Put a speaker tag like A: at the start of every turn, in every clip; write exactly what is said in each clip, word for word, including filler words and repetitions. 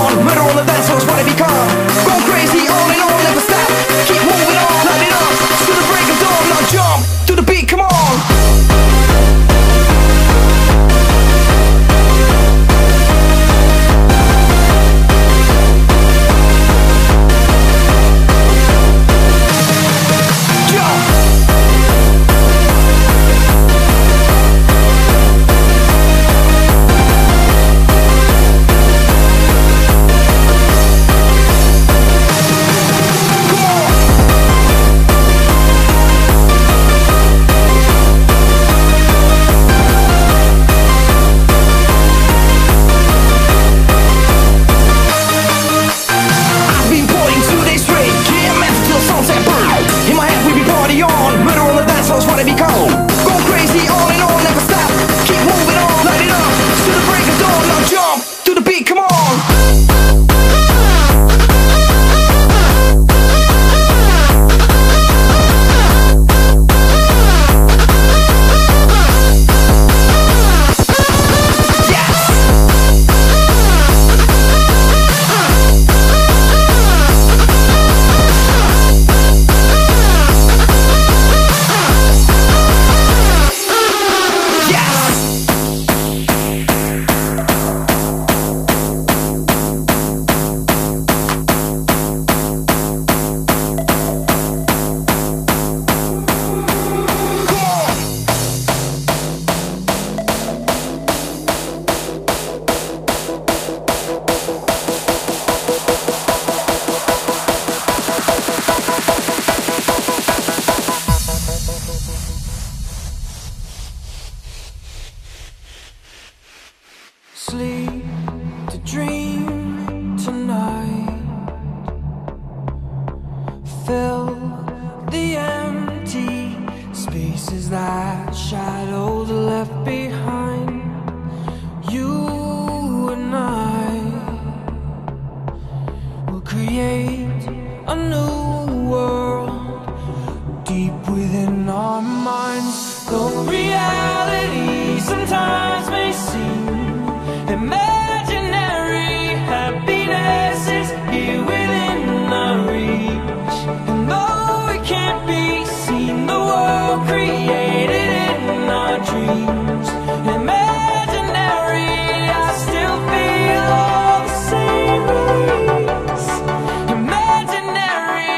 A: on. Murder on the dance floor's what I become. Going crazy, on and on, never stop. Keep moving on, light it up to the break of dawn. Now jump to the beat, come on.
B: Sleep to dream tonight. Fill the empty spaces that shadows left behind. You and I will create a new world deep within our minds. Though reality sometimes may seem imaginary, happiness is here within our reach. And though it can't be seen, the world created in our dreams. Imaginary, I still feel all the same ways. Imaginary.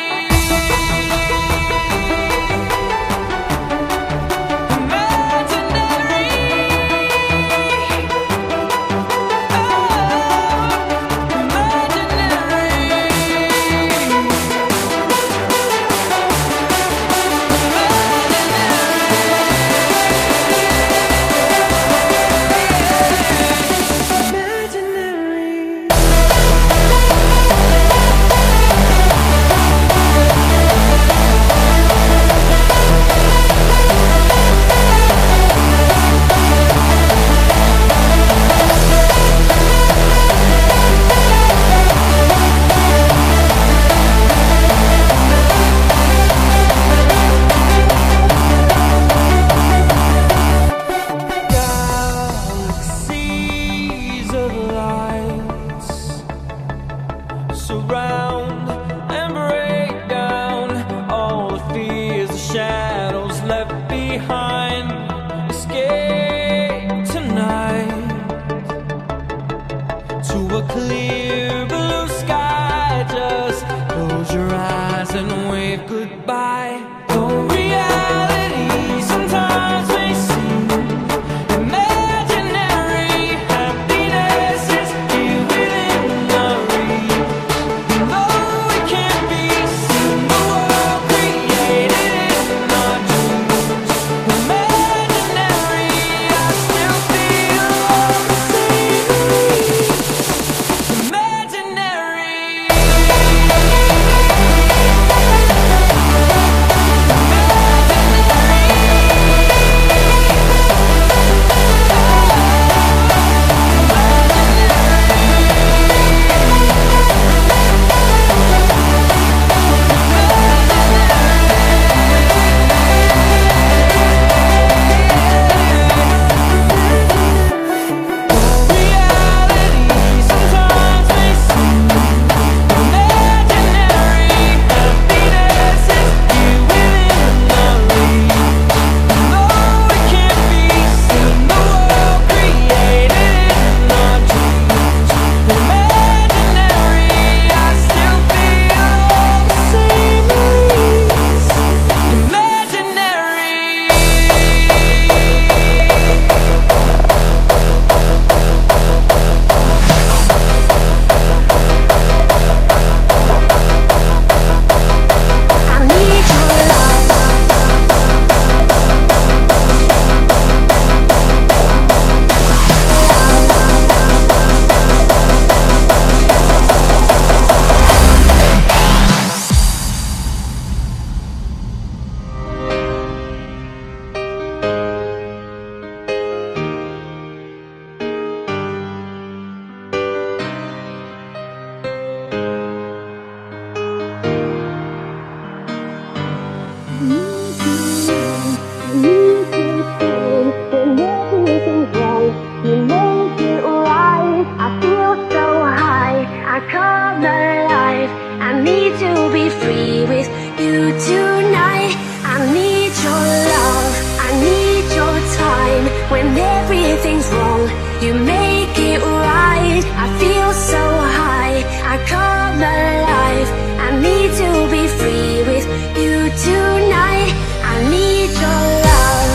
B: Surround and break down all the fears, the shadows left behind. Escape tonight to a clear blue sky. Just close your eyes and wave goodbye. Though reality sometimes may seem imaginary, happiness is here within our reach. Though it can't be seen, the world created in our dreams. Imaginary, I still feel all the same. Imaginary.
C: come alive. I need to be free with you tonight. I need your love, I need your time. When everything's wrong, you make it right. I feel so high, I come alive. I need to be free with you tonight. I need your love.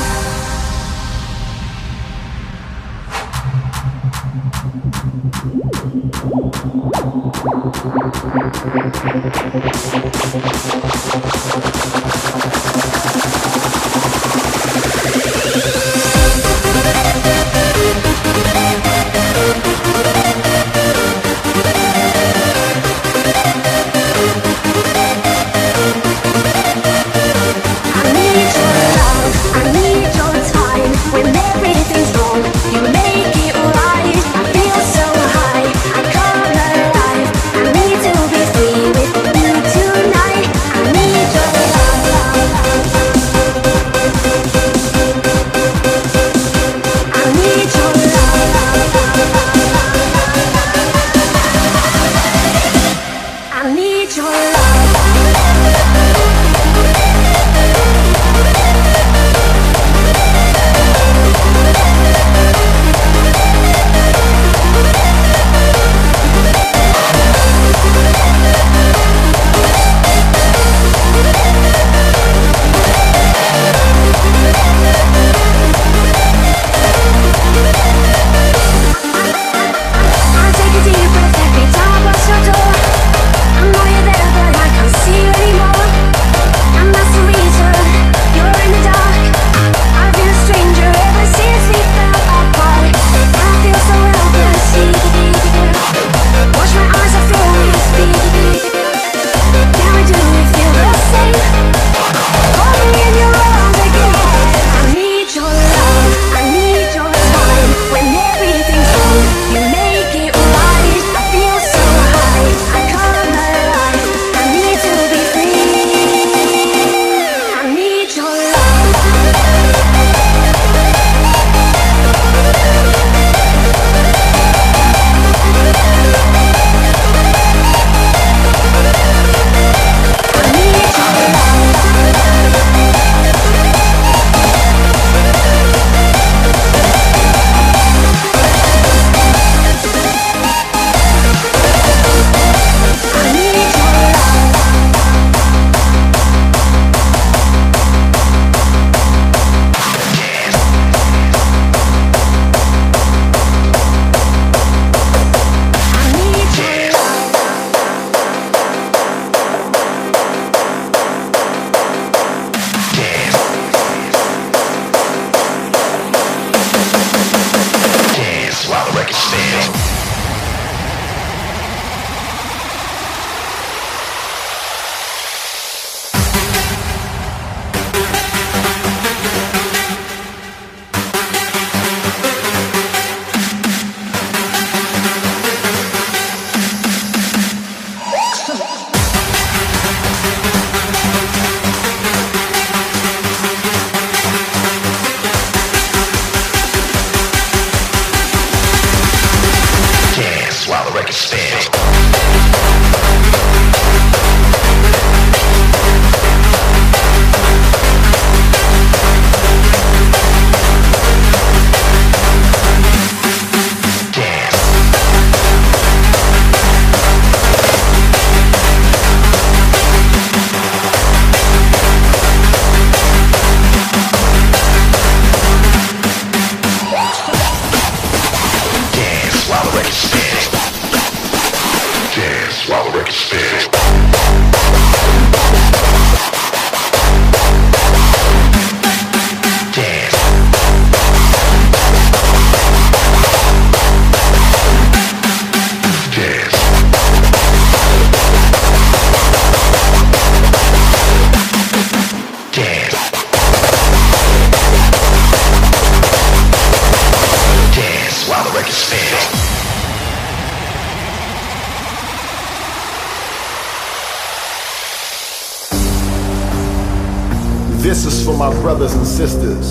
D: This is for my brothers and sisters.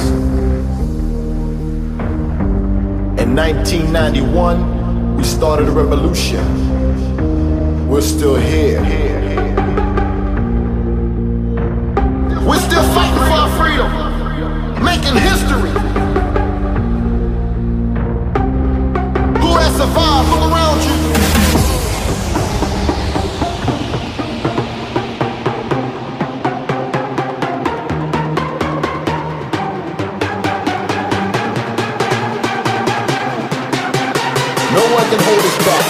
D: In nineteen ninety-one, we started a revolution we're still here. We're still fighting for our freedom, making history. Who has survived? Look around you. No one can hold us back.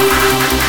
C: Bye.